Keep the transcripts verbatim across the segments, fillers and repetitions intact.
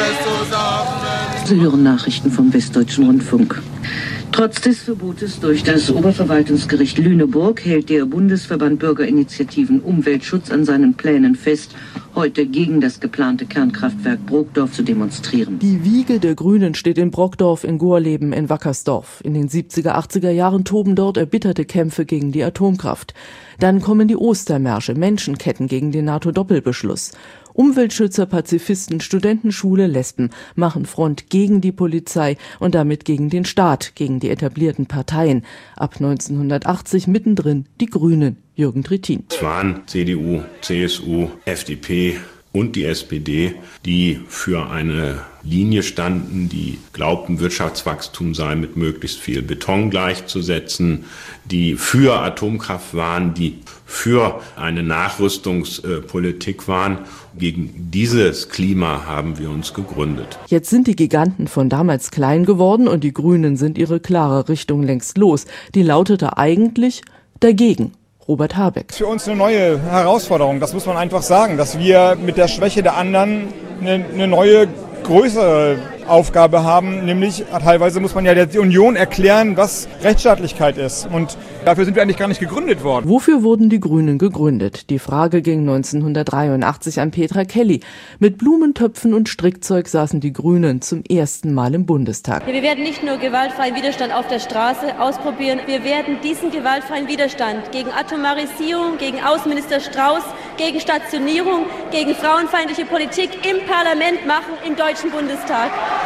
Sie hören Nachrichten vom Westdeutschen Rundfunk. Trotz des Verbotes durch das Oberverwaltungsgericht Lüneburg hält der Bundesverband Bürgerinitiativen Umweltschutz an seinen Plänen fest, heute gegen das geplante Kernkraftwerk Brokdorf zu demonstrieren. Die Wiege der Grünen steht in Brockdorf, in Gorleben, in Wackersdorf. In den siebziger, achtziger Jahren toben dort erbitterte Kämpfe gegen die Atomkraft. Dann kommen die Ostermärsche, Menschenketten gegen den NATO-Doppelbeschluss. Umweltschützer, Pazifisten, Studentenschule, Lesben machen Front gegen die Polizei und damit gegen den Staat, gegen die etablierten Parteien. Ab neunzehnhundertachtzig mittendrin die Grünen. Jürgen Trittin. Es waren C D U, C S U, F D P und die S P D, die für eine Linie standen, die glaubten, Wirtschaftswachstum sei mit möglichst viel Beton gleichzusetzen, die für Atomkraft waren, die für eine Nachrüstungspolitik waren. Gegen dieses Klima haben wir uns gegründet. Jetzt sind die Giganten von damals klein geworden und die Grünen sind ihre klare Richtung längst los. Die lautete eigentlich dagegen. Robert Habeck. Für uns eine neue Herausforderung, das muss man einfach sagen, dass wir mit der Schwäche der anderen eine, eine neue, größere Aufgabe haben, nämlich teilweise muss man ja der Union erklären, was Rechtsstaatlichkeit ist. Und dafür sind wir eigentlich gar nicht gegründet worden. Wofür wurden die Grünen gegründet? Die Frage ging neunzehnhundertdreiundachtzig an Petra Kelly. Mit Blumentöpfen und Strickzeug saßen die Grünen zum ersten Mal im Bundestag. Wir werden nicht nur gewaltfreien Widerstand auf der Straße ausprobieren, wir werden diesen gewaltfreien Widerstand gegen Atomarisierung, gegen Außenminister Strauß, gegen Stationierung, gegen frauenfeindliche Politik im Parlament machen, im Deutschen Bundestag.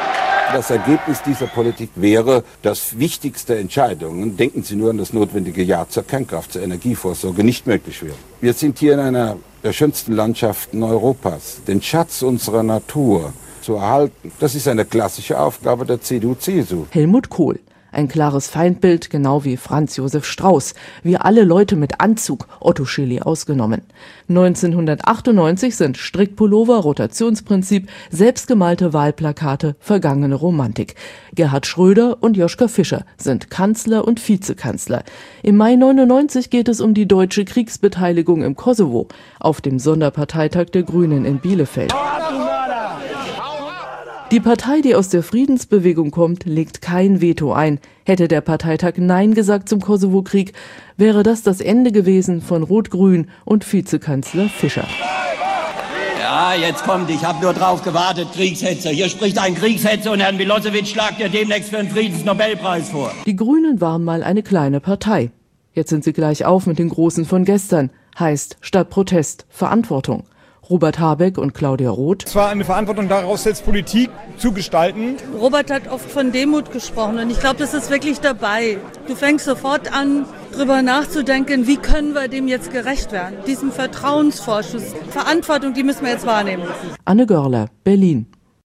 Das Ergebnis dieser Politik wäre, dass wichtigste Entscheidungen, denken Sie nur an das notwendige Ja zur Kernkraft, zur Energievorsorge, nicht möglich wären. Wir sind hier in einer der schönsten Landschaften Europas. Den Schatz unserer Natur zu erhalten, das ist eine klassische Aufgabe der C D U C S U. Helmut Kohl. Ein klares Feindbild, genau wie Franz Josef Strauß. Wir alle Leute mit Anzug, Otto Schily ausgenommen. neunzehnhundertachtundneunzig sind Strickpullover, Rotationsprinzip, selbstgemalte Wahlplakate, vergangene Romantik. Gerhard Schröder und Joschka Fischer sind Kanzler und Vizekanzler. Im Mai neunundneunzig geht es um die deutsche Kriegsbeteiligung im Kosovo auf dem Sonderparteitag der Grünen in Bielefeld. Die Partei, die aus der Friedensbewegung kommt, legt kein Veto ein. Hätte der Parteitag Nein gesagt zum Kosovo-Krieg, wäre das das Ende gewesen von Rot-Grün und Vizekanzler Fischer. Ja, jetzt kommt, ich habe nur drauf gewartet, Kriegshetzer. Hier spricht ein Kriegshetzer und Herrn Milosevic schlagt ihr demnächst für den Friedensnobelpreis vor. Die Grünen waren mal eine kleine Partei. Jetzt sind sie gleich auf mit den Großen von gestern. Heißt statt Protest Verantwortung. Robert Habeck und Claudia Roth. Es war eine Verantwortung daraus, jetzt Politik zu gestalten. Robert hat oft von Demut gesprochen und ich glaube, das ist wirklich dabei. Du fängst sofort an, drüber nachzudenken, wie können wir dem jetzt gerecht werden? Diesem Vertrauensvorschuss, Verantwortung, die müssen wir jetzt wahrnehmen. Anne Görler, Berlin.